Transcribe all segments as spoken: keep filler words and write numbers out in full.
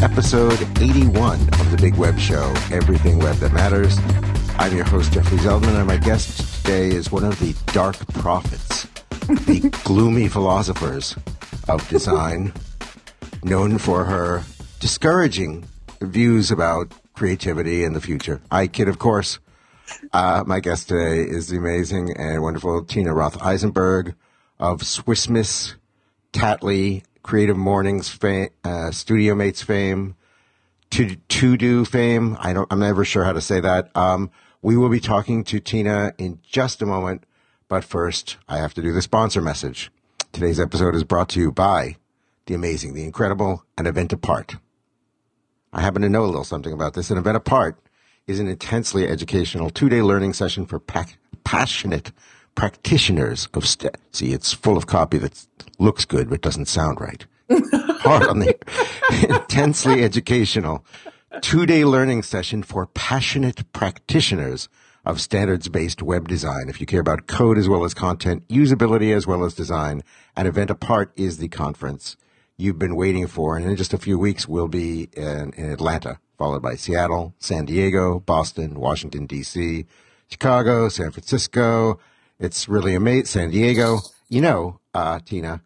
episode eighty-one of the Big Web Show, Everything Web That Matters. I'm your host, Jeffrey Zeldman, and my guest today is one of the dark prophets, the gloomy philosophers of design, known for her discouraging views about creativity and the future. I kid, of course. Uh, my guest today is the amazing and wonderful Tina Roth-Eisenberg of Swiss Miss, Tattly, Creative Mornings fame, uh, Studio Mates fame, To To Do fame. I don't. I'm never sure how to say that. Um, we will be talking to Tina in just a moment, but first, I have to do the sponsor message. Today's episode is brought to you by the amazing, the incredible, and Event Apart. I happen to know a little something about this. An Event Apart is an intensely educational two-day learning session for pac- passionate practitioners of st- see, it's full of copy that looks good but doesn't sound right. Hard on the intensely educational two-day learning session for passionate practitioners of standards-based web design. If you care about code as well as content, usability as well as design, an Event Apart is the conference you've been waiting for. And in just a few weeks, we'll be in, in Atlanta, followed by Seattle, San Diego, Boston, Washington, D C, Chicago, San Francisco. It's really amazing. San Diego. You know, uh, Tina,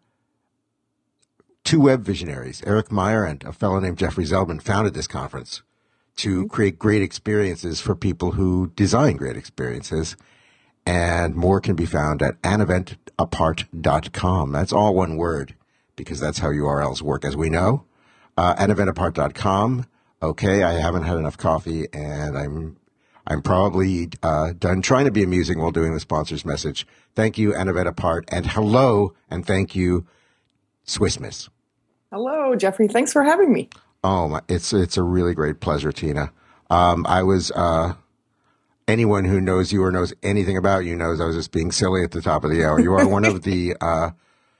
two web visionaries, Eric Meyer and a fellow named Jeffrey Zeldman, founded this conference to create great experiences for people who design great experiences. And more can be found at an event apart dot com. That's all one word, because that's how U R Ls work, as we know. Uh, an event apart dot com. Okay, I haven't had enough coffee, and I'm I'm probably uh, done trying to be amusing while doing the sponsor's message. Thank you, An Event Apart, and hello, and thank you, Swiss Miss. Hello, Jeffrey. Thanks for having me. Oh, my, it's it's a really great pleasure, Tina. Um, I was uh, anyone who knows you or knows anything about you knows I was just being silly at the top of the hour. You are one of the, uh,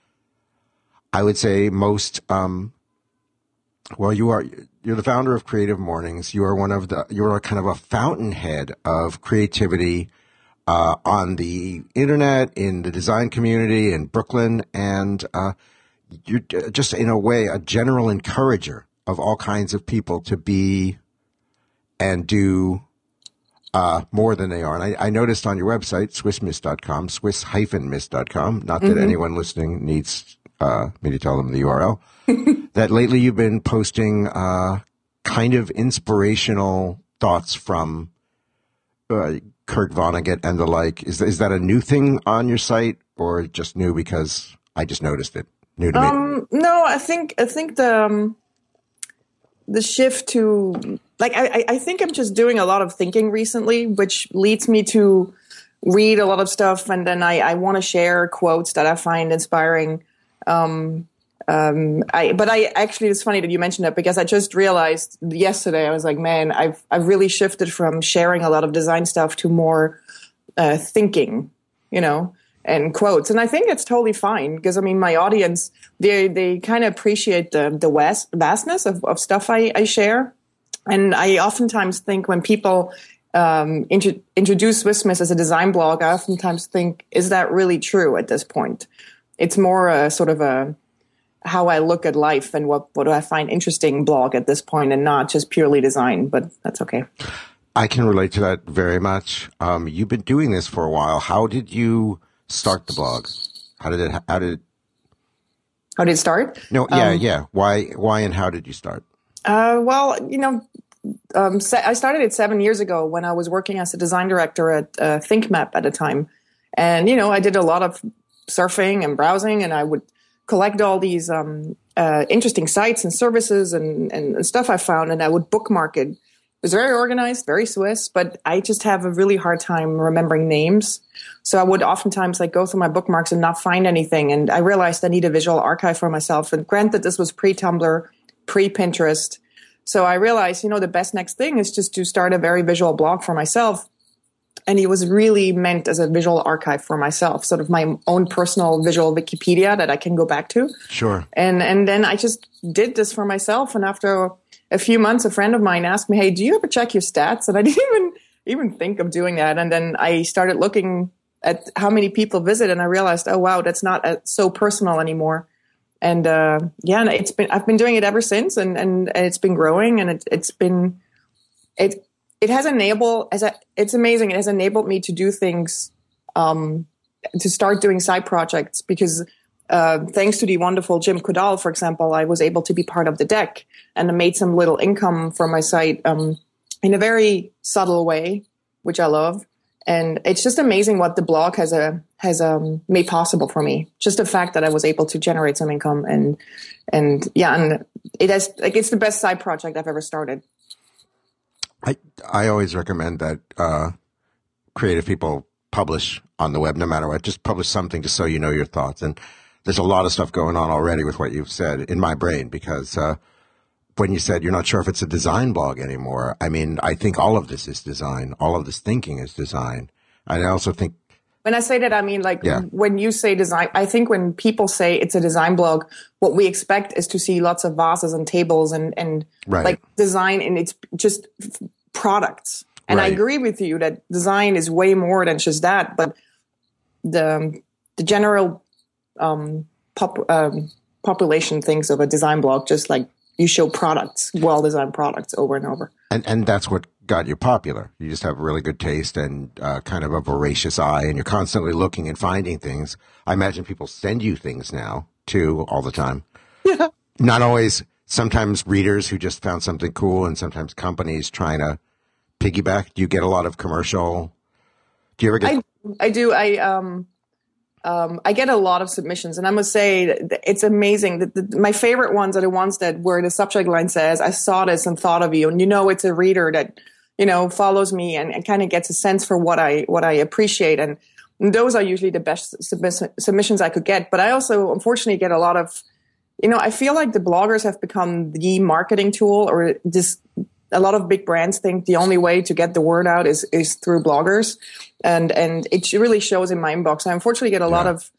I would say, most. Um, well, you are. You're the founder of Creative Mornings. You are one of the. You are kind of a fountainhead of creativity uh, on the internet, in the design community, in Brooklyn, and uh, you're just in a way a general encourager of all kinds of people to be and do uh, more than they are. And I, I noticed on your website, swiss miss dot com, swiss miss dot com, not that mm-hmm. anyone listening needs uh, me to tell them the U R L, that lately you've been posting uh, kind of inspirational thoughts from uh, Kurt Vonnegut and the like. Is, is that a new thing on your site, or just new because I just noticed it? New to um, me? No, I think I think the um, the shift to like I, I think I'm just doing a lot of thinking recently, which leads me to read a lot of stuff, and then I, I want to share quotes that I find inspiring. Um, um, I but I actually it's funny that you mentioned that, because I just realized yesterday I was like, man, I've I've really shifted from sharing a lot of design stuff to more uh, thinking, you know. And quotes. And I think it's totally fine, because I mean, my audience, they they kind of appreciate the the vast, vastness of, of stuff I, I share. And I oftentimes think when people um, intro, introduce Swiss Miss as a design blog, I oftentimes think, is that really true at this point? It's more a sort of a how I look at life and what, what do I find interesting blog at this point, and not just purely design, but that's okay. I can relate to that very much. Um, you've been doing this for a while. How did you start the blog? How did it, how did it, how did it start? No, yeah, um, yeah. Why, why and how did you start? Uh, well, you know, um, I started it seven years ago when I was working as a design director at uh, ThinkMap at the time. And, you know, I did a lot of surfing and browsing, and I would collect all these um, uh, interesting sites and services and, and, and stuff I found, and I would bookmark it. It was very organized, very Swiss, but I just have a really hard time remembering names. So I would oftentimes like go through my bookmarks and not find anything. And I realized I need a visual archive for myself. And granted, this was pre-Tumblr, pre-Pinterest. So I realized, you know, the best next thing is just to start a very visual blog for myself. And it was really meant as a visual archive for myself, sort of my own personal visual Wikipedia that I can go back to. Sure. And and then I just did this for myself. And after a few months, a friend of mine asked me, hey, do you ever check your stats? And I didn't even even think of doing that. And then I started looking at how many people visit, and I realized, oh, wow, that's not uh, so personal anymore. and uh, yeah, and it's been I've been doing it ever since, and and, and it's been growing, and it, it's been it it has enabled as a, it's amazing. It has enabled me to do things, um, to start doing side projects because. Uh, thanks to the wonderful Jim Kodal, for example, I was able to be part of the deck and I made some little income from my site um, in a very subtle way, which I love. And it's just amazing what the blog has a, has um, made possible for me. Just the fact that I was able to generate some income and and yeah, and it has like it's the best side project I've ever started. I I always recommend that uh, creative people publish on the web, no matter what. Just publish something just so you know your thoughts. And there's a lot of stuff going on already with what you've said in my brain because uh, when you said you're not sure if it's a design blog anymore, I mean, I think all of this is design. All of this thinking is design. And I also think. When I say that, I mean, like yeah. when you say design, I think when people say it's a design blog, what we expect is to see lots of vases and tables and, and right. like design and it's just products. And right. I agree with you that design is way more than just that. But the, the general Um, pop, um, population thinks of a design blog just like you show products, well-designed products over and over. And and that's what got you popular. You just have really good taste and uh, kind of a voracious eye, and you're constantly looking and finding things. I imagine people send you things now, too, all the time. Yeah. Not always, sometimes readers who just found something cool and sometimes companies trying to piggyback. Do you get a lot of commercial? Do you ever get? I, I do. I um. Um, I get a lot of submissions, and I must say that it's amazing. That the, my favorite ones are the ones that where the subject line says, "I saw this and thought of you," and you know it's a reader that you know follows me and, and kind of gets a sense for what I what I appreciate, and, and those are usually the best submiss- submissions I could get. But I also, unfortunately, get a lot of, you know, I feel like the bloggers have become the marketing tool, or this. A lot of big brands think the only way to get the word out is is through bloggers, and and it really shows in my inbox. I unfortunately get a yeah. lot of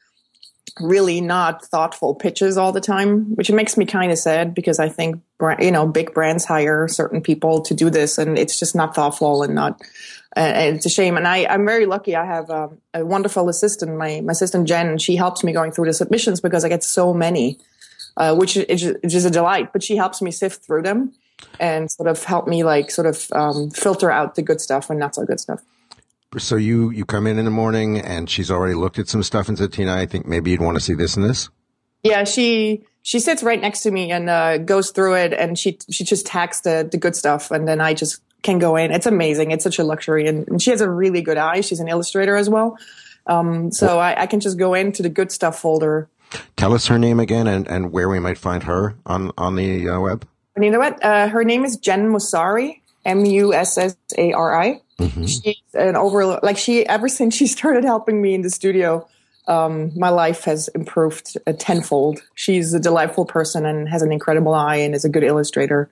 really not thoughtful pitches all the time, which makes me kind of sad because I think you know big brands hire certain people to do this, and it's just not thoughtful and not. Uh, it's a shame, and I I'm very lucky. I have um, a wonderful assistant, my my assistant Jen, and she helps me going through the submissions because I get so many, uh, which is, is just a delight. But she helps me sift through them. And sort of help me like sort of um, filter out the good stuff and not so good stuff. So you, you come in in the morning and she's already looked at some stuff and said, Tina, I think maybe you'd want to see this and this. Yeah, she she sits right next to me and uh, goes through it, and she she just tags the the good stuff, and then I just can go in. It's amazing. It's such a luxury, and, and she has a really good eye. She's an illustrator as well, um, so well, I, I can just go into the good stuff folder. Tell us her name again and, and where we might find her on on the uh, web. And you know what? Uh, her name is Jen Musari, M U S S A R I. Mm-hmm. She's an over, like she, ever since she started helping me in the studio, um, my life has improved a tenfold. She's a delightful person and has an incredible eye and is a good illustrator.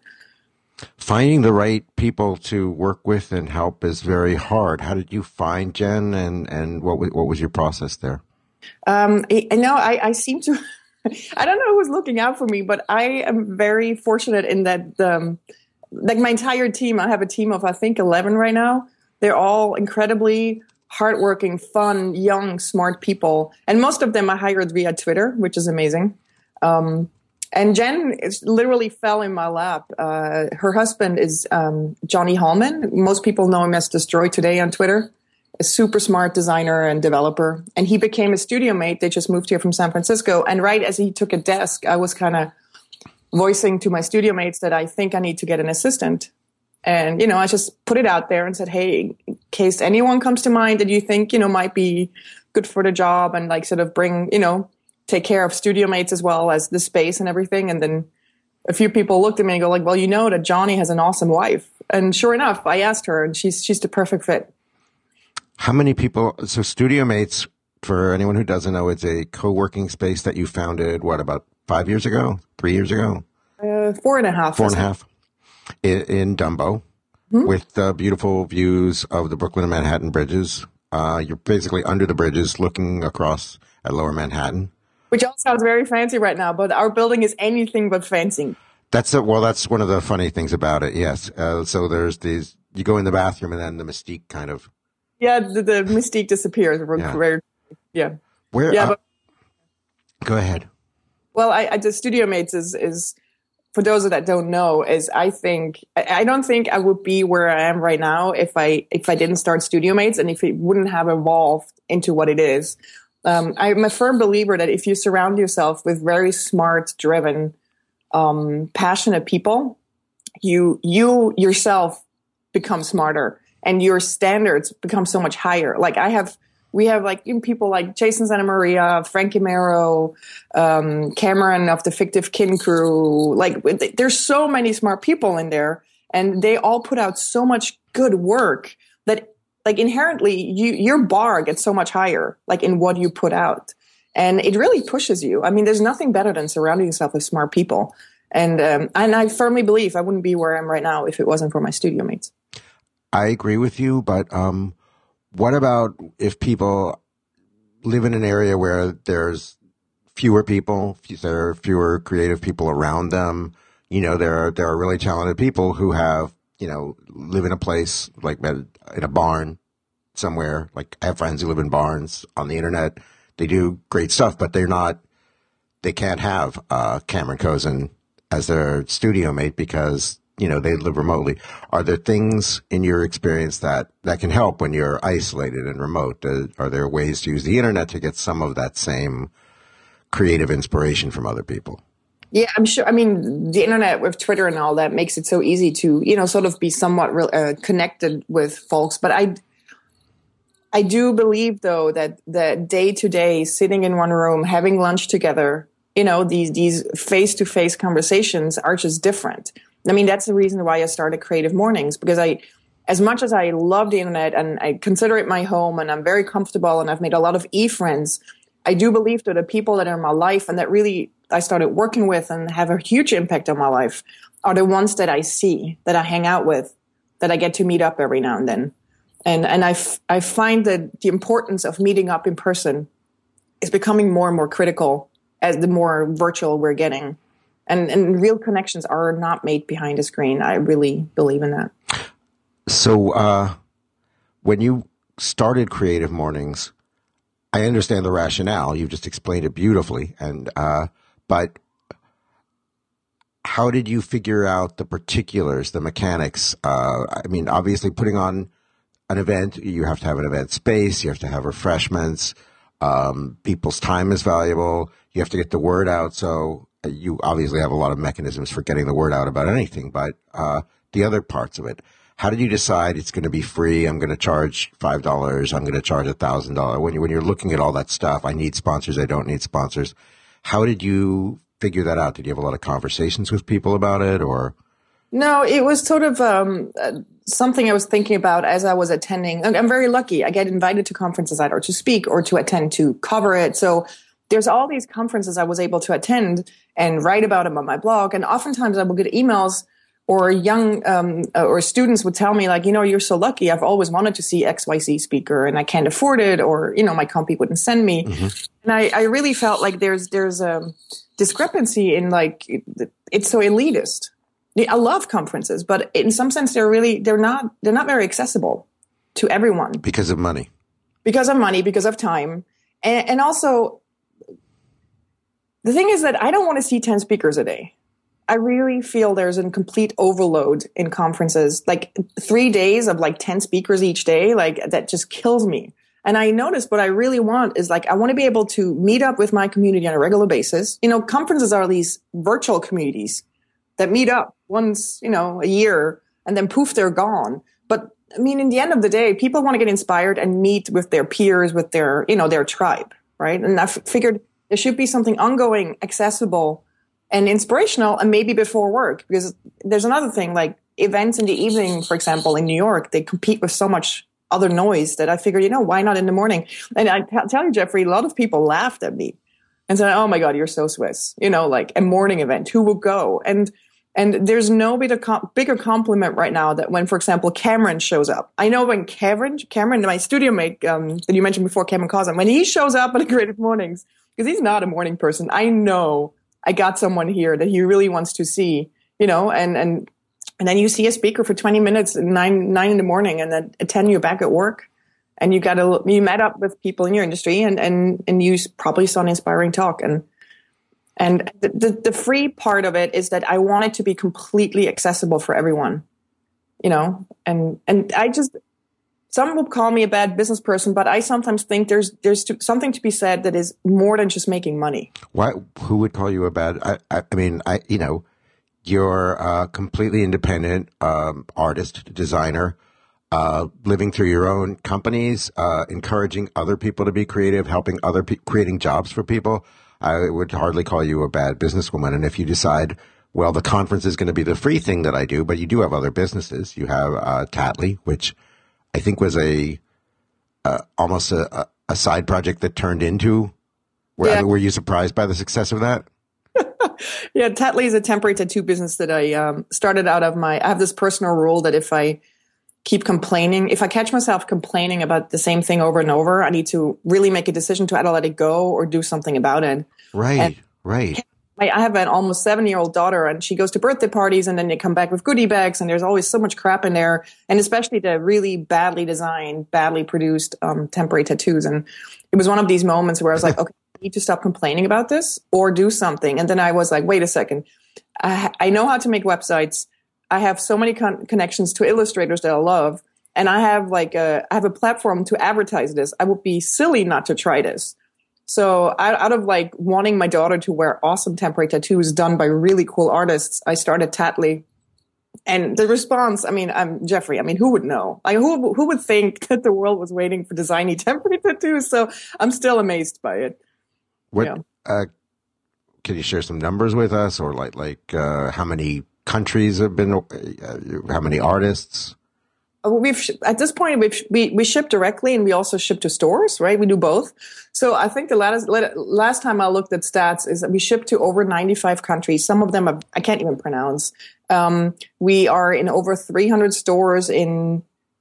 Finding the right people to work with and help is very hard. How did you find Jen, and, and what was, what was your process there? Um, I, I know I, I seem to... I don't know who's looking out for me, but I am very fortunate in that, um, like my entire team, I have a team of, I think, eleven right now. They're all incredibly hardworking, fun, young, smart people. And most of them I hired via Twitter, which is amazing. Um, and Jen is, literally fell in my lap. Uh, her husband is um, Johnny Hallman. Most people know him as Destroy Today on Twitter. A super smart designer and developer. And he became a studio mate. They just moved here from San Francisco. And right as he took a desk, I was kind of voicing to my studio mates that I think I need to get an assistant. And, you know, I just put it out there and said, hey, in case anyone comes to mind that you think, you know, might be good for the job and like sort of bring, you know, take care of studio mates as well as the space and everything. And then a few people looked at me and go like, well, you know that Johnny has an awesome wife. And sure enough, I asked her and she's she's the perfect fit. How many people, so Studio Mates, for anyone who doesn't know, it's a co-working space that you founded, what, about five years ago, three years ago? Uh, four and a half. Four and a half in, in Dumbo, mm-hmm. with uh, beautiful views of the Brooklyn and Manhattan bridges. Uh, you're basically under the bridges looking across at Lower Manhattan. Which all sounds very fancy right now, but our building is anything but fancy. That's a, well, that's one of the funny things about it, yes. Uh, so there's these, you go in the bathroom and then the mystique kind of. Yeah, the, the mystique disappears. Yeah. Very, yeah. Where? Yeah, uh, but, go ahead. Well, I, I the Studio Mates is is for those that don't know, is I think I don't think I would be where I am right now if I if I didn't start Studio Mates and if it wouldn't have evolved into what it is. Um, I'm a firm believer that if you surround yourself with very smart, driven, um, passionate people, you you yourself become smarter and your standards become so much higher. Like I have. We have like people like Jason Santa Maria, Frankie Mero, um, Cameron of the Fictive Kin Crew. Like there's so many smart people in there, and they all put out so much good work that like inherently you, your bar gets so much higher, like in what you put out. And it really pushes you. I mean, there's nothing better than surrounding yourself with smart people. And, um, and I firmly believe I wouldn't be where I am right now if it wasn't for my Studio Mates. I agree with you, but, um, what about if people live in an area where there's fewer people, there are fewer creative people around them? You know, there are, there are really talented people who have, you know, live in a place like in a barn somewhere. Like I have friends who live in barns on the internet. They do great stuff, but they're not, they can't have, uh, Cameron Cozen as their studio mate because you know, they live remotely. Are there things in your experience that, that can help when you're isolated and remote? Uh, are there ways to use the internet to get some of that same creative inspiration from other people? Yeah, I'm sure. I mean, the internet with Twitter and all that makes it so easy to, you know, sort of be somewhat re- uh, connected with folks. But I, I do believe, though, that the day to day sitting in one room, having lunch together, you know, these these face to face conversations are just different. I mean, that's the reason why I started Creative Mornings, because I, as much as I love the internet and I consider it my home and I'm very comfortable and I've made a lot of e-friends, I do believe that the people that are in my life and that really I started working with and have a huge impact on my life are the ones that I see, that I hang out with, that I get to meet up every now and then. And and I, f- I find that the importance of meeting up in person is becoming more and more critical as the more virtual we're getting. And, and real connections are not made behind a screen. I really believe in that. So uh, when you started Creative Mornings, I understand the rationale. You've just explained it beautifully. And uh, but how did you figure out the particulars, the mechanics? Uh, I mean, obviously putting on an event, you have to have an event space. You have to have refreshments. Um, people's time is valuable. You have to get the word out. So you obviously have a lot of mechanisms for getting the word out about anything, but uh, the other parts of it, how did you decide it's going to be free? I'm going to charge five dollars. I'm going to charge one thousand dollars. When, you, when you're looking at all that stuff, I need sponsors. I don't need sponsors. How did you figure that out? Did you have a lot of conversations with people about it, or? No, it was sort of um, uh, something I was thinking about as I was attending. I'm very lucky. I get invited to conferences either to speak or to attend to cover it. So there's all these conferences I was able to attend and write about them on my blog. And oftentimes I will get emails or young um, or students would tell me like, you know, you're so lucky. I've always wanted to see X Y Z speaker and I can't afford it, or, you know, my company wouldn't send me. Mm-hmm. And I, I really felt like there's there's a discrepancy in like, it's so elitist. I love conferences, but in some sense they're really, they're not, they're not very accessible to everyone. Because of money. Because of money, because of time. And, and also, the thing is that I don't want to see ten speakers a day. I really feel there's a complete overload in conferences. Like three days of like ten speakers each day, like that just kills me. And I noticed what I really want is like, I want to be able to meet up with my community on a regular basis. You know, conferences are these virtual communities that meet up once, you know, a year and then poof, they're gone. But I mean, in the end of the day, people want to get inspired and meet with their peers, with their, you know, their tribe, right? And I f- figured there should be something ongoing, accessible, and inspirational, and maybe before work. Because there's another thing, like events in the evening, for example, in New York, they compete with so much other noise that I figured, you know, why not in the morning? And I t- tell you, Jeffrey, a lot of people laughed at me and said, oh my God, you're so Swiss. You know, like a morning event, who will go? And and there's no bigger, com- bigger compliment right now that when, for example, Cameron shows up. I know when Cameron, Cameron, my studio mate um, that you mentioned before, Cameron Cozen, when he shows up at Creative Mornings, because he's not a morning person, I know I got someone here that he really wants to see, you know, and, and, and then you see a speaker for twenty minutes at nine, nine in the morning, and then at ten, you're back at work, and you got to, you met up with people in your industry, and, and, and you probably saw an inspiring talk. And And the, the, the free part of it is that I want it to be completely accessible for everyone, you know, and, and I just, some will call me a bad business person, but I sometimes think there's, there's to, something to be said that is more than just making money. Why, who would call you a bad, I, I, I mean, I, you know, you're a completely independent, um, artist, designer, uh, living through your own companies, uh, encouraging other people to be creative, helping other pe- creating jobs for people. I would hardly call you a bad businesswoman. And if you decide, well, the conference is going to be the free thing that I do, but you do have other businesses. You have, uh, Tattly, which I think was a, uh, almost a, a side project that turned into, were, yeah. I mean, were you surprised by the success of that? Yeah, Tattly is a temporary tattoo business that I um, started out of my, I have this personal rule that if I keep complaining, if I catch myself complaining about the same thing over and over, I need to really make a decision to either let it go or do something about it. Right, and right. I, I have an almost seven-year-old daughter, and she goes to birthday parties, and then they come back with goodie bags, and there's always so much crap in there, and especially the really badly designed, badly produced um, temporary tattoos. And it was one of these moments where I was like, okay, need to stop complaining about this or do something. And then I was like, wait a second. I, I know how to make websites. I have so many con- connections to illustrators that I love. And I have like a, I have a platform to advertise this. I would be silly not to try this. So I, out of like wanting my daughter to wear awesome temporary tattoos done by really cool artists, I started Tattly. And the response, I mean, I'm Jeffrey. I mean, who would know? Like, who who would think that the world was waiting for designy temporary tattoos? So I'm still amazed by it. What, yeah. uh, can you share some numbers with us, or like, like, uh, how many countries have been, uh, how many artists? We've, at this point, we've, we, we ship directly and we also ship to stores, right? We do both. So I think the last, last time I looked at stats is that we ship to over ninety-five countries. Some of them are, I can't even pronounce. Um, we are in over three hundred stores in,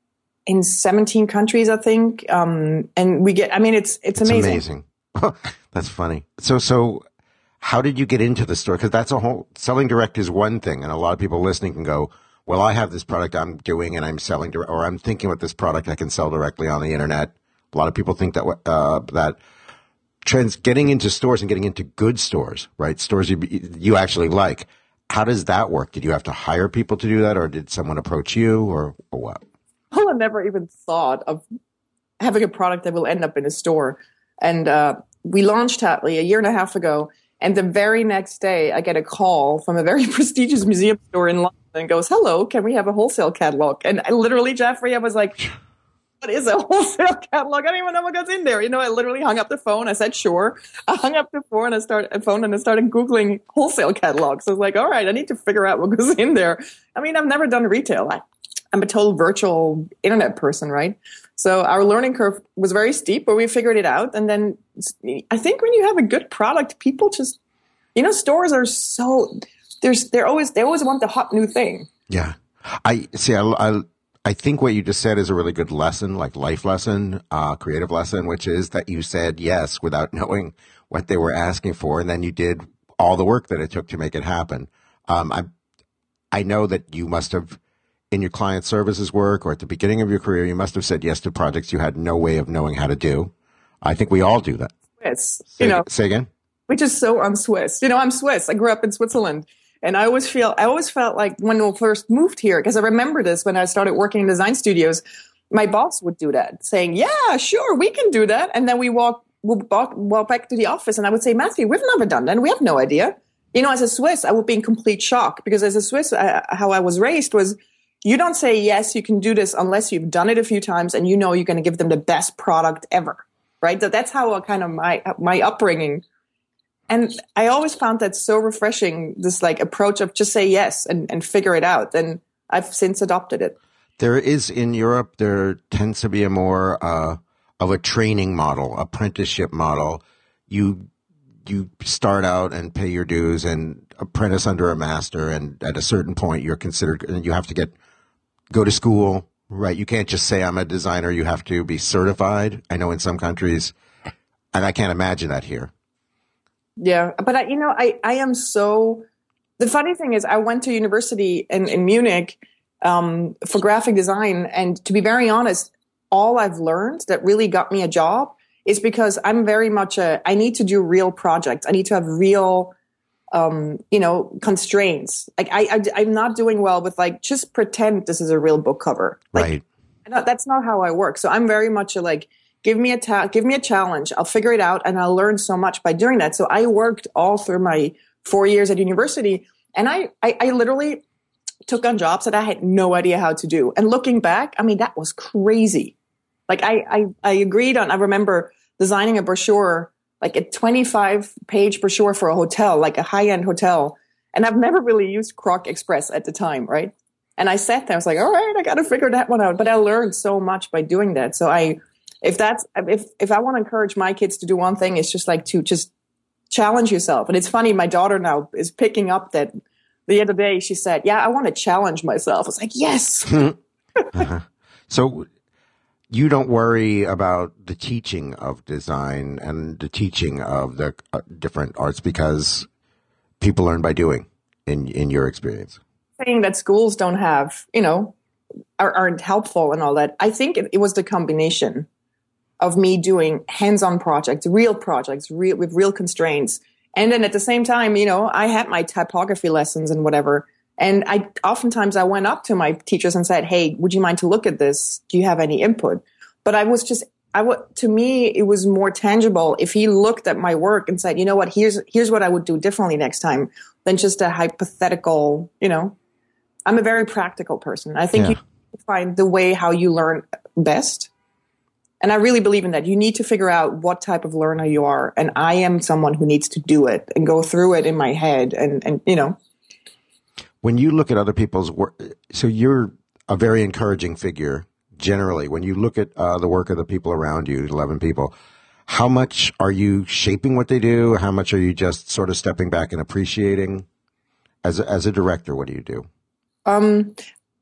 in seventeen countries, I think. Um, and we get, I mean, it's, it's amazing. It's amazing. That's funny. So, so how did you get into the store? Because that's a whole, selling direct is one thing. And a lot of people listening can go, well, I have this product I'm doing and I'm selling direct, or I'm thinking with this product I can sell directly on the internet. A lot of people think that, uh, that trends, getting into stores and getting into good stores, right? Stores you, you actually like. How does that work? Did you have to hire people to do that, or did someone approach you, or, or what? Well, I never even thought of having a product that will end up in a store. And uh, we launched Tattly a year and a half ago. And the very next day, I get a call from a very prestigious museum store in London and goes, hello, can we have a wholesale catalog? And I literally, Jeffrey, I was like, what is a wholesale catalog? I don't even know what goes in there. You know, I literally hung up the phone. I said, sure. I hung up the phone and I started, a phone and I started Googling wholesale catalogs. So I was like, all right, I need to figure out what goes in there. I mean, I've never done retail. I, I'm a total virtual internet person, right? So our learning curve was very steep, but we figured it out. And then I think when you have a good product, people just, you know, stores are so, there's, they're always, they always want the hot new thing. Yeah. I see. I, I, I think what you just said is a really good lesson, like life lesson, uh, creative lesson, which is that you said yes without knowing what they were asking for. And then you did all the work that it took to make it happen. Um, I, I know that you must have, in your client services work or at the beginning of your career, you must have said yes to projects you had no way of knowing how to do. I think we all do that. Swiss, say, you know, say again? Which is so un-Swiss. You know, I'm Swiss. I grew up in Switzerland. And I always feel, I always felt like when we first moved here, because I remember this when I started working in design studios, my boss would do that, saying, yeah, sure, we can do that. And then we walk, we'll walk, walk back to the office and I would say, Matthew, we've never done that. And we have no idea. You know, as a Swiss, I would be in complete shock because as a Swiss, I, how I was raised was, you don't say, yes, you can do this unless you've done it a few times and you know you're going to give them the best product ever, right? So that's how kind of my my upbringing. And I always found that so refreshing, this like approach of just say yes and, and figure it out. And I've since adopted it. There is in Europe, there tends to be a more uh, of a training model, apprenticeship model. You you start out and pay your dues and apprentice under a master. And at a certain point, you're considered, and you have to get go to school, right? You can't just say I'm a designer. You have to be certified. I know in some countries, and I can't imagine that here. Yeah. But, I, you know, I, I am so, the funny thing is I went to university in, in Munich um, for graphic design. And to be very honest, all I've learned that really got me a job is because I'm very much a, I need to do real projects. I need to have real um, you know, constraints. Like I, I, I'm not doing well with like, just pretend this is a real book cover. Like, Right. no, that's not how I work. So I'm very much a, like, give me a ta- give me a challenge. I'll figure it out, and I'll learn so much by doing that. So I worked all through my four years at university, and I, I, I literally took on jobs that I had no idea how to do. And looking back, I mean, that was crazy. Like I, I, I agreed on, I remember designing a brochure, like a twenty-five page brochure for a hotel, like a high end hotel. And I've never really used Croc Express at the time. Right. And I sat there, I was like, all right, I got to figure that one out. But I learned so much by doing that. So I, if that's, if, if I want to encourage my kids to do one thing, it's just like to just challenge yourself. And it's funny, my daughter now is picking up that the other day she said, yeah, I want to challenge myself. I was like, yes. uh-huh. So you don't worry about the teaching of design and the teaching of the uh, different arts because people learn by doing in, in your experience. Saying that schools don't have, you know, are, aren't helpful and all that. I think it, it was the combination of me doing hands-on projects, real projects, real, with real constraints. And then at the same time, you know, I had my typography lessons and whatever. And I oftentimes I went up to my teachers and said, hey, would you mind to look at this? Do you have any input? But I was just, I would, to me, it was more tangible if he looked at my work and said, you know what, here's, here's what I would do differently next time than just a hypothetical, you know, I'm a very practical person. I think yeah. you find the way how you learn best. And I really believe in that. You need to figure out what type of learner you are. And I am someone who needs to do it and go through it in my head. And, and you know. When you look at other people's work, so you're a very encouraging figure generally. When you look at uh, the work of the people around you, eleven people, how much are you shaping what they do? How much are you just sort of stepping back and appreciating? As a, as a director, what do you do? Um.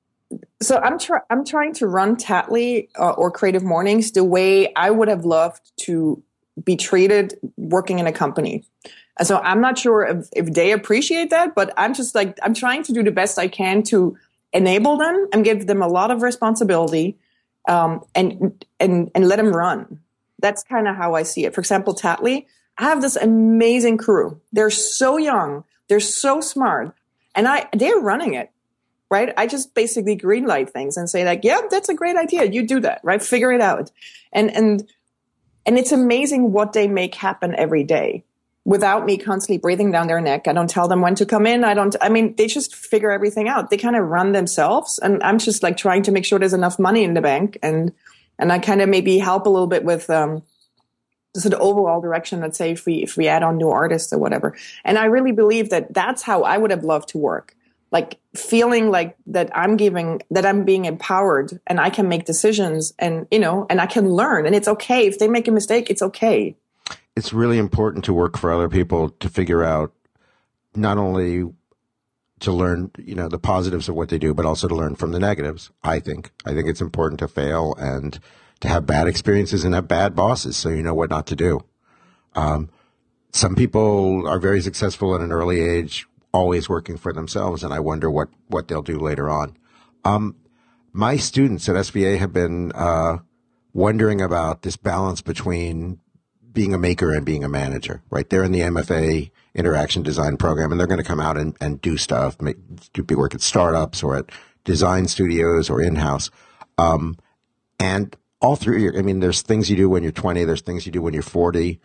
So I'm try- I'm trying to run Tattly uh, or Creative Mornings the way I would have loved to be treated working in a company. And so I'm not sure if, if they appreciate that, but I'm just like, I'm trying to do the best I can to enable them and give them a lot of responsibility um, and, and, and let them run. That's kind of how I see it. For example, Tattly, I have this amazing crew. They're so young. They're so smart. And I they're running it. Right? I just basically greenlight things and say like, yeah, that's a great idea. You do that, right? Figure it out. And, and, and it's amazing what they make happen every day without me constantly breathing down their neck. I don't tell them when to come in. I don't, I mean, they just figure everything out. They kind of run themselves. And I'm just like trying to make sure there's enough money in the bank. And, and I kind of maybe help a little bit with, um, the sort of overall direction. Let's say if we, if we add on new artists or whatever. And I really believe that that's how I would have loved to work. Like feeling like that I'm giving, that I'm being empowered and I can make decisions and, you know, and I can learn and it's okay. If they make a mistake, it's okay. It's really important to work for other people to figure out not only to learn, you know, the positives of what they do, but also to learn from the negatives. I think, I think it's important to fail and to have bad experiences and have bad bosses. So you know what not to do. Um, some people are very successful at an early age, always working for themselves, and I wonder what, what they'll do later on. Um, my students at S V A have been uh, wondering about this balance between being a maker and being a manager, right? They're in the M F A Interaction Design program, and they're going to come out and, and do stuff, make, do work at startups or at design studios or in-house. Um, and all through, I mean, there's things you do when you're twenty, there's things you do when you're forty.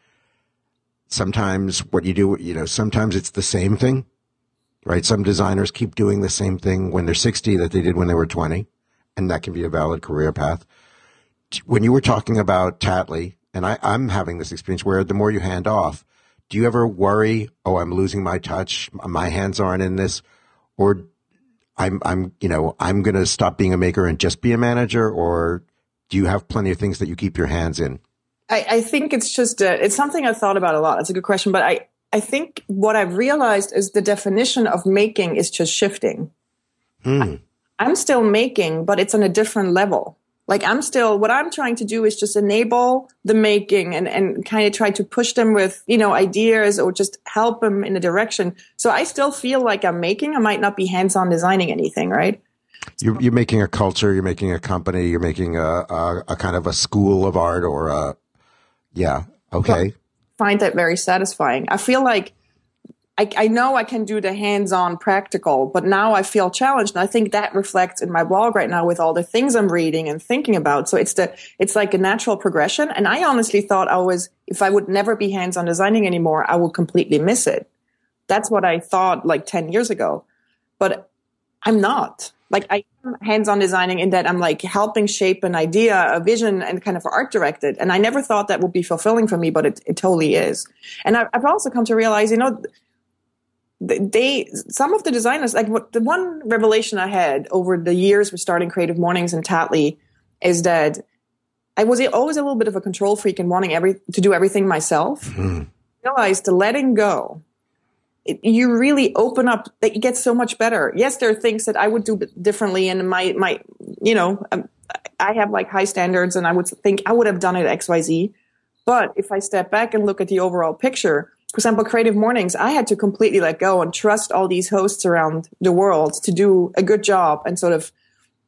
Sometimes what you do, you know, sometimes it's the same thing. Right. Some designers keep doing the same thing when they're sixty that they did when they were twenty. And that can be a valid career path. When you were talking about Tattly, and I, I'm having this experience where the more you hand off, do you ever worry, oh, I'm losing my touch. My hands aren't in this, or I'm, I'm, you know, I'm going to stop being a maker and just be a manager, or do you have plenty of things that you keep your hands in? I, I think it's just, uh, it's something I've thought about a lot. That's a good question. But I, I think what I've realized is the definition of making is just shifting. Hmm. I, I'm still making, but it's on a different level. Like I'm still, what I'm trying to do is just enable the making and, and kind of try to push them with, you know, ideas or just help them in a direction. So I still feel like I'm making. I might not be hands-on designing anything, right? You're, you're making a culture, you're making a company, you're making a, a, a kind of a school of art or a, yeah, okay. But find that very satisfying. I feel like I, I know I can do the hands-on practical, but now I feel challenged. And I think that reflects in my blog right now with all the things I'm reading and thinking about. So it's the, it's like a natural progression. And I honestly thought I was, if I would never be hands-on designing anymore, I would completely miss it. That's what I thought like ten years ago, but I'm not. Like I am hands-on designing in that I'm like helping shape an idea, a vision, and kind of art directed. And I never thought that would be fulfilling for me, but it, it totally is. And I've, I've also come to realize, you know, they, some of the designers, like what the one revelation I had over the years with starting Creative Mornings and Tattly is that I was always a little bit of a control freak and wanting every, to do everything myself. Mm-hmm. I realized the letting go, it, you really open up, that it gets so much better. Yes, there are things that I would do differently, and my, my, you know, I have like high standards and I would think I would have done it X, Y, Z. But if I step back and look at the overall picture, for example, Creative Mornings, I had to completely let go and trust all these hosts around the world to do a good job and sort of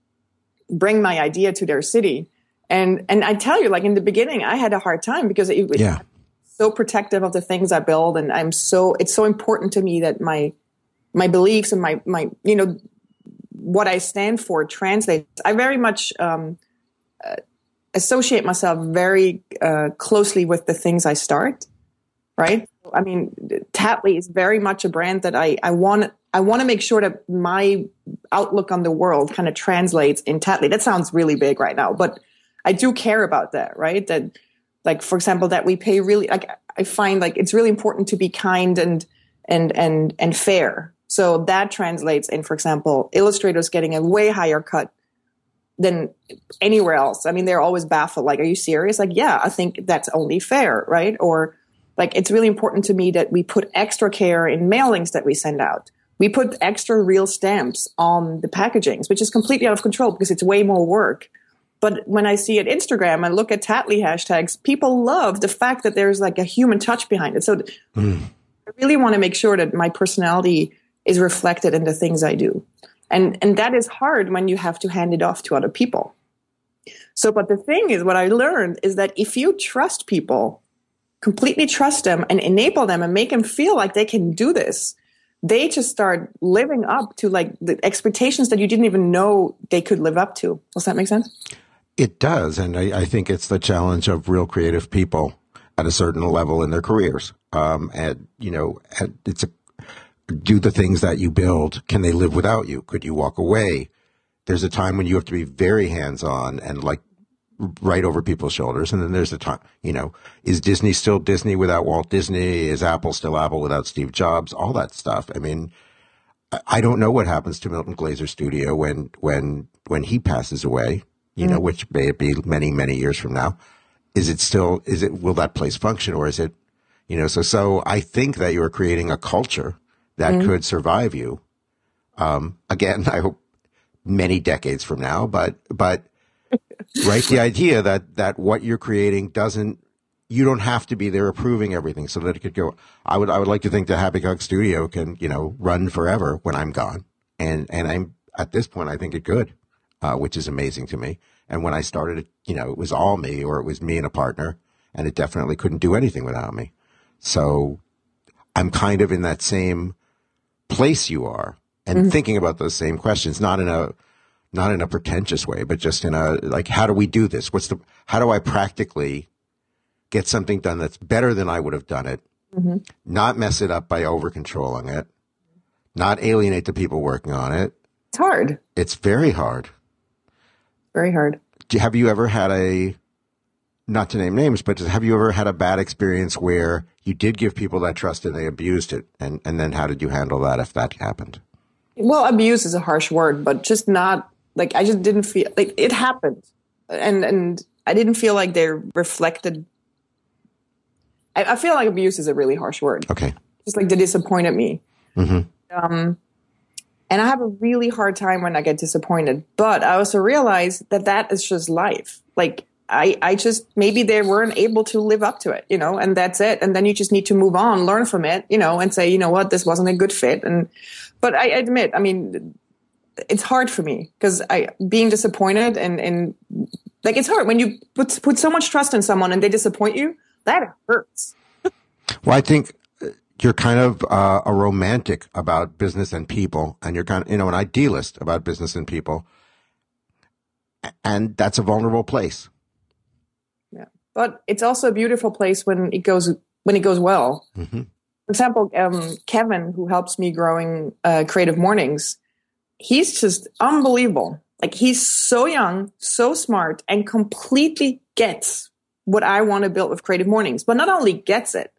bring my idea to their city. And and I tell you, like in the beginning, I had a hard time because it was yeah. so protective of the things I build, and I'm so it's so important to me that my my beliefs and my my you know what I stand for translates. I very much um, uh, associate myself very uh, closely with the things I start. Right. I mean, Tattly is very much a brand that I, I want, I want to make sure that my outlook on the world kind of translates in Tattly. That sounds really big right now, but I do care about that, right? That, like, for example, that we pay really, like, I find like it's really important to be kind and, and, and, and fair. So that translates in, for example, illustrators getting a way higher cut than anywhere else. I mean, they're always baffled. Like, are you serious? Like, yeah, I think that's only fair, right? Or, like, it's really important to me that we put extra care in mailings that we send out. We put extra real stamps on the packagings, which is completely out of control because it's way more work. But when I see at Instagram and look at Tattly hashtags, people love the fact that there's like a human touch behind it. So mm. I really want to make sure that my personality is reflected in the things I do. And, and that is hard when you have to hand it off to other people. So, but the thing is, what I learned is that if you trust people, completely trust them and enable them and make them feel like they can do this, they just start living up to like the expectations that you didn't even know they could live up to. Does that make sense? It does. And I, I think it's the challenge of real creative people at a certain level in their careers. Um, and, you know, it's a, do the things that you build. Can they live without you? Could you walk away? There's a time when you have to be very hands-on and like right over people's shoulders. And then there's the time, you know, is Disney still Disney without Walt Disney? Is Apple still Apple without Steve Jobs? All that stuff. I mean, I don't know what happens to Milton Glaser's studio when, when, when he passes away, you mm. know, which may be many, many years from now. Is it still, is it, will that place function, or is it, you know, so, so I think that you're creating a culture that mm. could survive you. Um, again, I hope many decades from now, but, but, right. The idea that, that what you're creating doesn't, you don't have to be there approving everything so that it could go. I would, I would like to think the Happy Cock Studio can, you know, run forever when I'm gone. And, and I'm at this point, I think it could, uh, which is amazing to me. And when I started it, you know, it was all me, or it was me and a partner, and it definitely couldn't do anything without me. So I'm kind of in that same place you are, and mm-hmm. thinking about those same questions, not in a, not in a pretentious way, but just in a, like, how do we do this? What's the, how do I practically get something done that's better than I would have done it? Mm-hmm. Not mess it up by over controlling it, not alienate the people working on it. It's hard. It's very hard. Very hard. Do, have you ever had a, not to name names, but have you ever had a bad experience where you did give people that trust and they abused it? And, and then how did you handle that if that happened? Well, abuse is a harsh word, but just not, like, I just didn't feel, like, it happened. And, and I didn't feel like they reflected. I, I feel like abuse is a really harsh word. Okay. Just like they disappointed me. Mm-hmm. Um, and I have a really hard time when I get disappointed. But I also realize that that is just life. Like, I, I just, maybe they weren't able to live up to it, you know, and that's it. And then you just need to move on, learn from it, you know, and say, you know what, this wasn't a good fit. And, but I admit, I mean, it's hard for me because I, being disappointed and, and like, it's hard when you put, put so much trust in someone and they disappoint you, that hurts. Well, I think you're kind of uh, a romantic about business and people, and you're kind of, you know, an idealist about business and people. And that's a vulnerable place. Yeah. But it's also a beautiful place when it goes, when it goes well. Mm-hmm. For example, um, Kevin, who helps me growing uh, Creative Mornings, he's just unbelievable. Like, he's so young, so smart, and completely gets what I want to build with Creative Mornings. But not only gets it,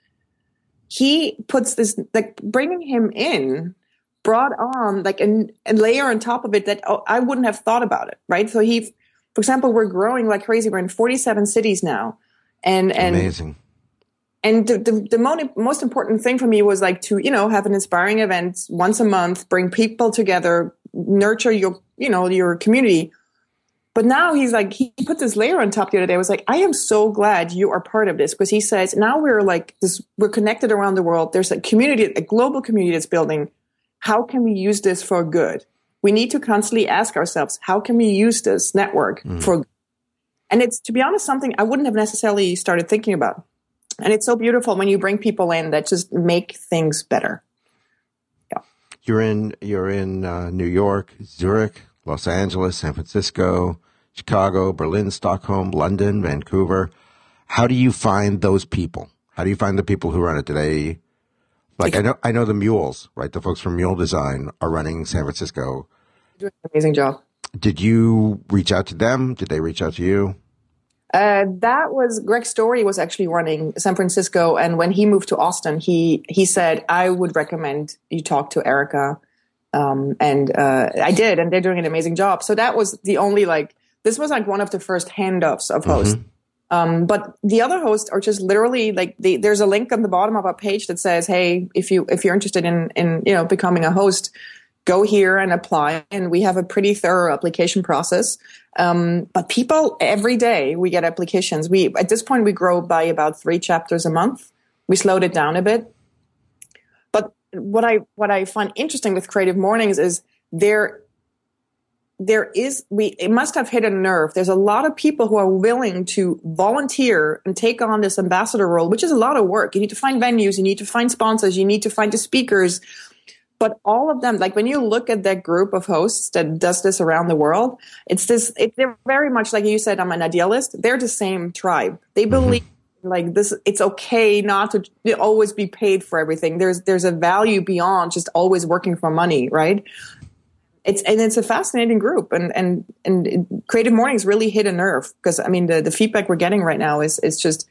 he puts this, like, bringing him in brought on like a, a layer on top of it that oh, I wouldn't have thought about it, right? So he, for example, we're growing like crazy. We're in forty-seven cities now. And, and amazing. And the, the, the mo- most important thing for me was like to, you know, have an inspiring event once a month, bring people together, nurture your, you know, your community. But now he's like, he put this layer on top the other day. I was like, I am so glad you are part of this, because he says now we're like this, we're connected around the world. There's a community, a global community that's building. How can we use this for good? We need to constantly ask ourselves, how can we use this network mm. for good? And it's, to be honest, something I wouldn't have necessarily started thinking about. And it's so beautiful when you bring people in that just make things better. Yeah. You're in, you're in uh, New York, Zurich, Los Angeles, San Francisco, Chicago, Berlin, Stockholm, London, Vancouver. How do you find those people? How do you find the people who run it? Do they, like, I know, I know the Mules, right? The folks from Mule Design are running San Francisco. Doing an amazing job. Did you reach out to them? Did they reach out to you? Uh, that was Greg Story was actually running San Francisco. And when he moved to Austin, he, he said, I would recommend you talk to Erica. Um, and, uh, I did, and they're doing an amazing job. So that was the only, like, this was like one of the first handoffs of hosts. Mm-hmm. Um, but the other hosts are just literally like, the, there's a link on the bottom of our page that says, hey, if you, if you're interested in, in, you know, becoming a host, go here and apply. And we have a pretty thorough application process. Um, but people every day we get applications. We, at this point, we grow by about three chapters a month. We slowed it down a bit. But what I, what I find interesting with Creative Mornings is there, there is, we, it must have hit a nerve. There's a lot of people who are willing to volunteer and take on this ambassador role, which is a lot of work. You need to find venues, you need to find sponsors, you need to find the speakers. But all of them, like when you look at that group of hosts that does this around the world, it's this, it, they're very much like you said, I'm an idealist. They're the same tribe. They believe mm-hmm. like this, it's okay not to always be paid for everything. There's, there's a value beyond just always working for money, right? It's, and it's a fascinating group, and, and, and Creative Mornings really hit a nerve, because I mean, the, the feedback we're getting right now is, is just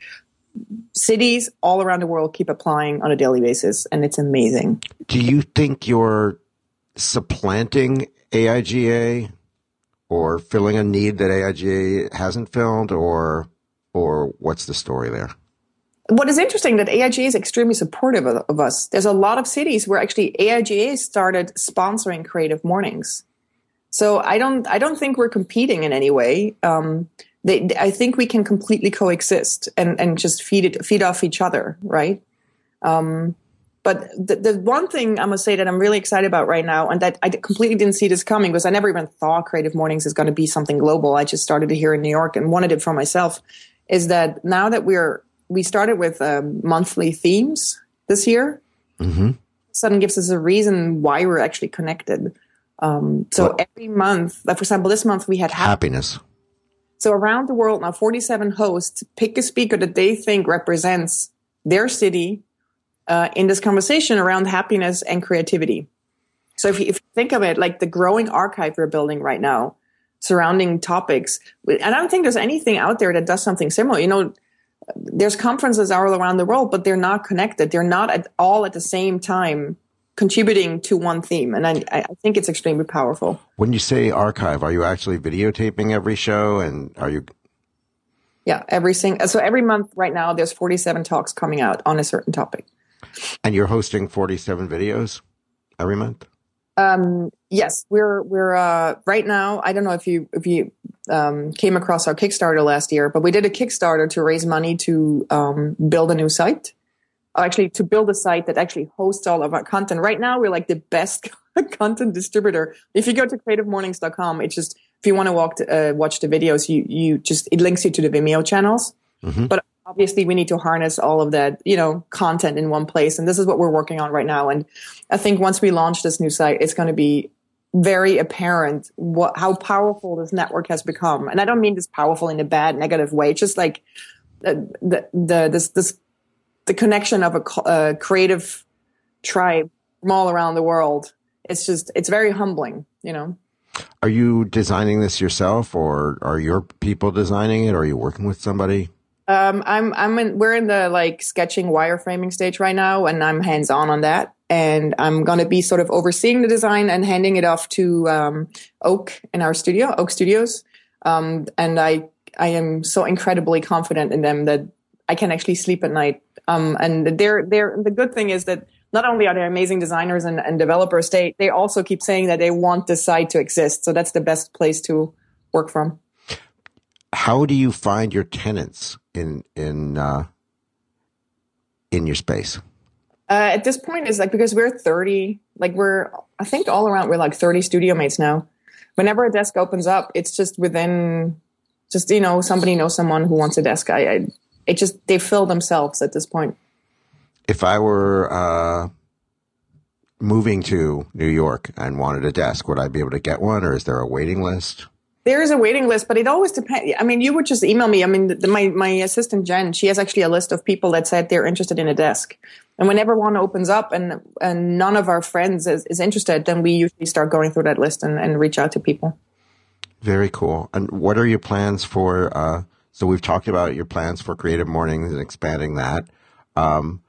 cities all around the world keep applying on a daily basis, and it's amazing. Do you think you're supplanting A I G A or filling a need that A I G A hasn't filled, or, or what's the story there? What is interesting that A I G A is extremely supportive of, of us. There's a lot of cities where actually A I G A started sponsoring Creative Mornings. So I don't, I don't think we're competing in any way. Um, they, I think we can completely coexist and, and just feed it, feed off each other, right? Um, but the, the one thing I must say that I'm really excited about right now, and that I completely didn't see this coming, because I never even thought Creative Mornings is going to be something global. I just started it here in New York and wanted it for myself, is that now that we're, we started with um, monthly themes this year. Mm-hmm. Sudden gives us a reason why we're actually connected. Um, so what? Every month, like for example, this month we had happiness. happiness. So around the world now, forty-seven hosts pick a speaker that they think represents their city uh, in this conversation around happiness and creativity. So if you, if you think of it like the growing archive we're building right now surrounding topics, and I don't think there's anything out there that does something similar. You know, there's conferences all around the world, but they're not connected. They're not at all at the same time contributing to one theme. And I, I think it's extremely powerful. When you say archive, are you actually videotaping every show? And are you? Yeah, every single, so every month right now, there's forty-seven talks coming out on a certain topic. And you're hosting forty-seven videos every month? Um, yes, we're, we're, uh, right now, I don't know if you, if you, um, came across our Kickstarter last year, but we did a Kickstarter to raise money to, um, build a new site. Actually, to build a site that actually hosts all of our content. Right now, we're like the best content distributor. If you go to creative mornings dot com, it's just, if you want to walk to, uh, watch the videos, you, you just, it links you to the Vimeo channels. Mm-hmm. But obviously we need to harness all of that, you know, content in one place. And this is what we're working on right now. And I think once we launch this new site, it's going to be very apparent what, how powerful this network has become. And I don't mean this powerful in a bad, negative way. It's just like the, the, the this, this, the connection of a, a creative tribe from all around the world. It's just, it's very humbling, you know. Are you designing this yourself, or are your people designing it, or are you working with somebody? Um, I'm, I'm in, we're in the like sketching wireframing stage right now, and I'm hands on on that. And I'm going to be sort of overseeing the design and handing it off to, um, Oak in our studio, Oak Studios. Um, and I, I am so incredibly confident in them that I can actually sleep at night. Um, and they're, they're, the good thing is that not only are they amazing designers and, and developers, they, they also keep saying that they want the site to exist. So that's the best place to work from. How do you find your tenants in, in, uh, in your space? Uh, at this point, it's like, because we're thirty, like we're, I think all around, we're like thirty studio mates now. Whenever a desk opens up, it's just within, just, you know, somebody knows someone who wants a desk. I, I it just, they fill themselves at this point. If I were uh, moving to New York and wanted a desk, would I be able to get one, or is there a waiting list? There is a waiting list, but it always depends. I mean, you would just email me. I mean, the, my, my assistant, Jen, she has actually a list of people that said they're interested in a desk. And whenever one opens up and, and none of our friends is, is interested, then we usually start going through that list and, and reach out to people. Very cool. And what are your plans for, uh, so we've talked about your plans for Creative Mornings and expanding that. Um,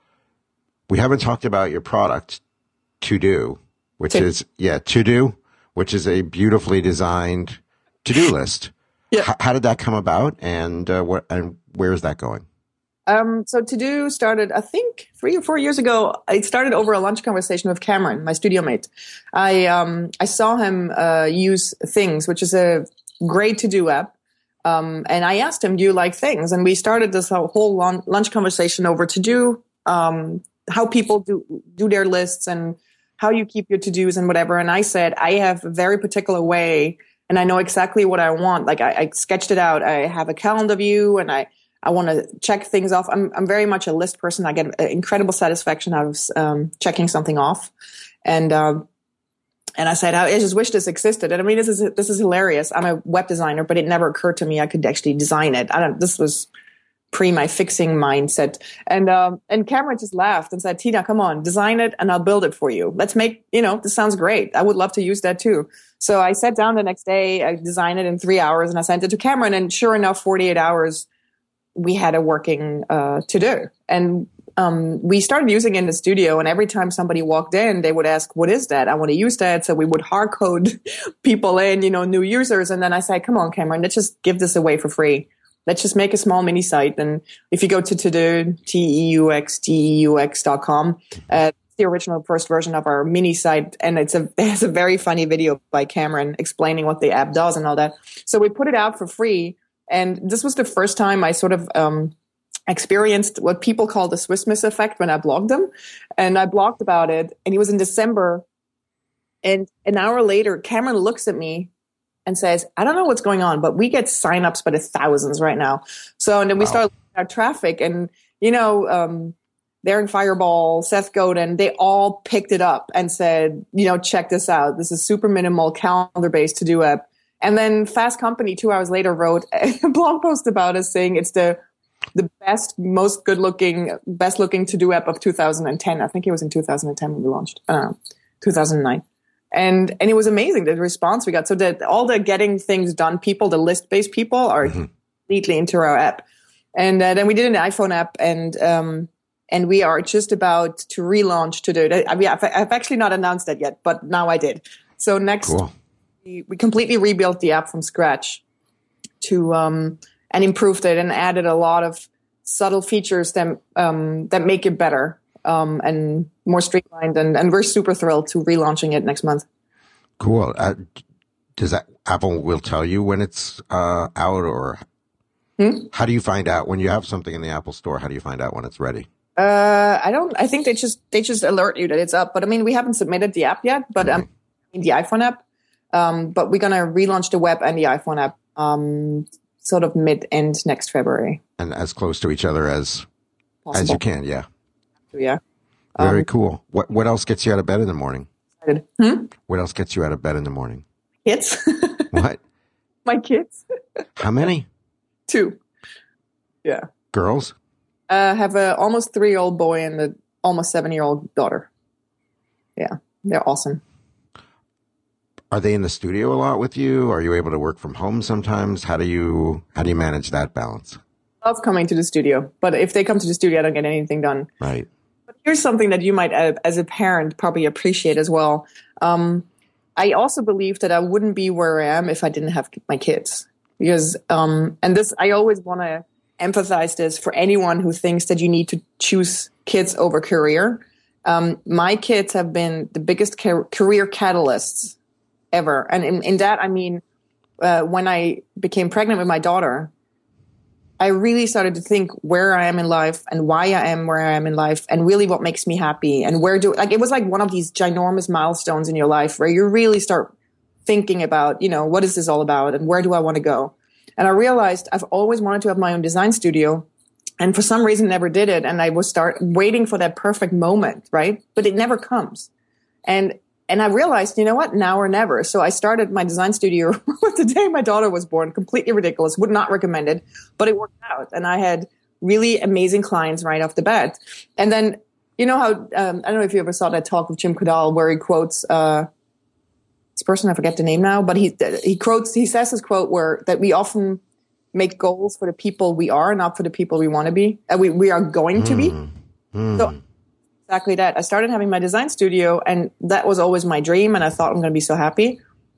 we haven't talked about your product, To Do, which to- is, yeah, To Do, which is a beautifully designed to-do list. Yeah. H- how did that come about, and uh, what and where is that going? Um, so To Do started, I think, three or four years ago. It started over a lunch conversation with Cameron, my studio mate. I um, I saw him uh, use Things, which is a great to-do app. Um, and I asked him, do you like Things? And we started this whole lunch conversation over To Do, um, how people do do their lists and how you keep your to-dos and whatever. And I said, I have a very particular way, and I know exactly what I want. Like I, I sketched it out. I have a calendar view, and I, I want to check things off. I'm I'm very much a list person. I get incredible satisfaction out of um, checking something off. And um, and I said, I just wish this existed. And I mean, this is this is hilarious. I'm a web designer, but it never occurred to me I could actually design it. I don't. This was pre my fixing mindset. And um, and Cameron just laughed and said, Tina, come on, design it, and I'll build it for you. Let's make, you know, this sounds great. I would love to use that too. So I sat down the next day, I designed it in three hours, and I sent it to Cameron. And sure enough, forty-eight hours, we had a working uh, to do. And um, we started using it in the studio. And every time somebody walked in, they would ask, what is that? I want to use that. So we would hard code people in, you know, new users. And then I said, come on, Cameron, let's just give this away for free. Let's just make a small mini site. And if you go to To-Do, T E U X, T E U X dot com, uh, the original first version of our mini site. And it's a, there's a very funny video by Cameron explaining what the app does and all that. So we put it out for free. And this was the first time I sort of um, experienced what people call the Swiss Miss effect when I blogged them. And I blogged about it. And it was in December. And an hour later, Cameron looks at me and says, I don't know what's going on, but we get signups by the thousands right now. So, and then we wow. started looking at our traffic, and, you know, um, Darren Fireball, Seth Godin, they all picked it up and said, you know, check this out. This is super minimal calendar-based to-do app. And then Fast Company, two hours later, wrote a blog post about us saying it's the the best, most good-looking, best-looking to-do app of two thousand ten. I think it was in two thousand ten when we launched, uh, two thousand nine. And and it was amazing, the response we got. So that all the getting things done people, the list-based people, are mm-hmm. completely into our app. And uh, then we did an iPhone app, and um, and we are just about to relaunch To Do. I mean, I've, I've actually not announced that yet, but now I did. So next, cool. we, we completely rebuilt the app from scratch to um, and improved it and added a lot of subtle features that um, that make it better. Um, and more streamlined, and, and we're super thrilled to relaunching it next month. Cool. Uh, does that Apple will tell you when it's uh, out, or hmm? How do you find out when you have something in the Apple Store? How do you find out when it's ready? Uh, I don't. I think they just they just alert you that it's up. But I mean, we haven't submitted the app yet. But um, the iPhone app. Um, but we're gonna relaunch the web and the iPhone app um, sort of mid-end next February. And as close to each other as Possible. as you can, yeah. Yeah. Very um, cool. What what else gets you out of bed in the morning? Hmm? What else gets you out of bed in the morning? Kids. What? My kids. How many? Two. Yeah. Girls? I uh, have a almost three-year-old boy and an almost seven-year-old daughter. Yeah, they're awesome. Are they in the studio a lot with you? Are you able to work from home sometimes? How do you how do you manage that balance? I love coming to the studio, but if they come to the studio, I don't get anything done. Right. But here's something that you might, uh, as a parent, probably appreciate as well. Um, I also believe that I wouldn't be where I am if I didn't have my kids. Because, um, and this, I always want to emphasize this for anyone who thinks that you need to choose kids over career. Um, my kids have been the biggest car- career catalysts ever. And in, in that, I mean, uh, when I became pregnant with my daughter, I really started to think where I am in life and why I am where I am in life and really what makes me happy and where do, like, it was like one of these ginormous milestones in your life where you really start thinking about, you know, what is this all about and where do I want to go? And I realized I've always wanted to have my own design studio and for some reason never did it. And I was start waiting for that perfect moment, right? But it never comes. And And I realized, you know what, now or never. So I started my design studio the day my daughter was born. Completely ridiculous. Would not recommend it, but it worked out. And I had really amazing clients right off the bat. And then, you know how, um, I don't know if you ever saw that talk with Jim Cadal where he quotes, uh, this person, I forget the name now, but he, he quotes, he says his quote where that we often make goals for the people we are, not for the people we want to be, uh, we, we are going to be. Mm. Mm. So, exactly that. I started having my design studio and that was always my dream. And I thought I'm going to be so happy.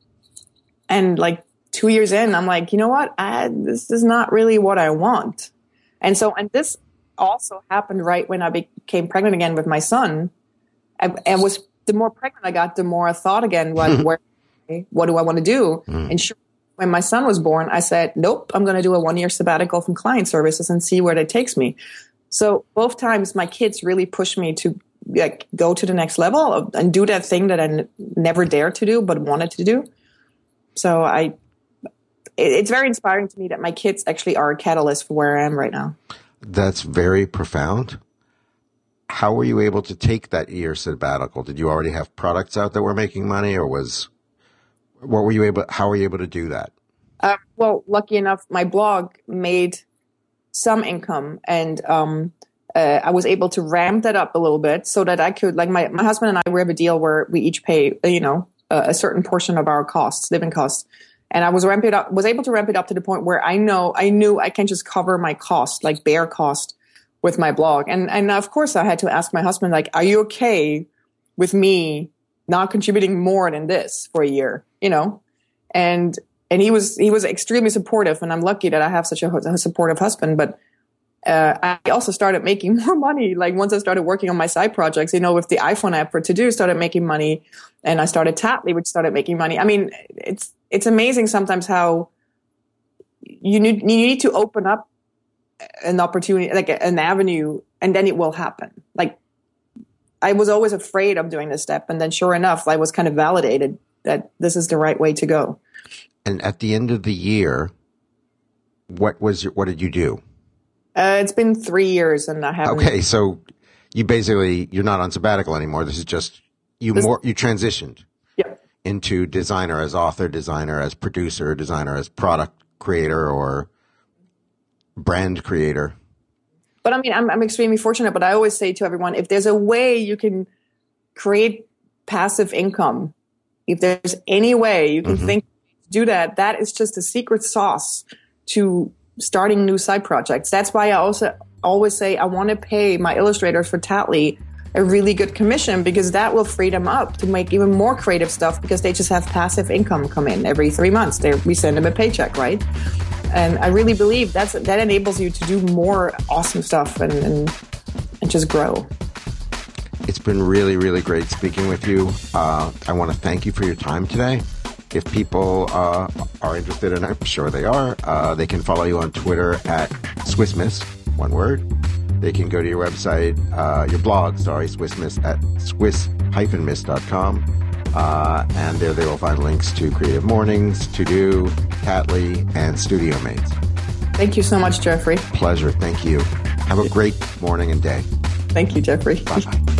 And like two years in, I'm like, you know what? I, this is not really what I want. And so, and this also happened right when I became pregnant again with my son. I, and was the more pregnant I got, the more I thought again, what, where, what do I want to do? Mm. And sure, when my son was born, I said, nope, I'm going to do a one year sabbatical from client services and see where that takes me. So both times my kids really pushed me to like go to the next level and do that thing that I n- never dared to do, but wanted to do. So I, it, it's very inspiring to me that my kids actually are a catalyst for where I am right now. That's very profound. How were you able to take that year sabbatical? Did you already have products out that were making money or was, what were you able, how were you able to do that? Uh, well, lucky enough, my blog made some income and um, uh, I was able to ramp that up a little bit so that I could, like my, my husband and I, we have a deal where we each pay, you know, a, a certain portion of our costs, living costs. And I was ramp it up, was able to ramp it up to the point where I know, I knew I can just cover my cost, like bare cost with my blog. And, and of course I had to ask my husband, like, are you okay with me not contributing more than this for a year, you know? And And he was he was extremely supportive, and I'm lucky that I have such a, a supportive husband. But uh, I also started making more money. Like once I started working on my side projects, you know, with the iPhone app for To Do, started making money, and I started Tattly, which started making money. I mean, it's it's amazing sometimes how you need you need to open up an opportunity, like an avenue, and then it will happen. Like I was always afraid of doing this step, and then sure enough, I was kind of validated that this is the right way to go. And at the end of the year, what was your, what did you do? Uh, it's been three years and I haven't. Okay. So you basically, you're not on sabbatical anymore. This is just, you this, more, you transitioned yeah. into designer as author, designer as producer, designer as product creator or brand creator. But I mean, I'm, I'm extremely fortunate, but I always say to everyone, if there's a way you can create passive income, if there's any way you can mm-hmm. think, do that, that is just a secret sauce to starting new side projects. That's why I also always say I want to pay my illustrators for Tattly a really good commission because that will free them up to make even more creative stuff because they just have passive income come in every three months. They, we send them a paycheck, right? And I really believe that's that enables you to do more awesome stuff and, and, and just grow. It's been really, really great speaking with you. Uh, I want to thank you for your time today. If people uh, are interested, and I'm sure they are, uh, they can follow you on Twitter at Swiss Miss, one word. They can go to your website, uh, your blog, sorry, Swiss Miss at swiss dash miss dot com. Uh, and there they will find links to Creative Mornings, To Do, Tattly, and Studio Mates. Thank you so much, Jeffrey. Pleasure. Thank you. Have a great morning and day. Thank you, Jeffrey. Bye-bye.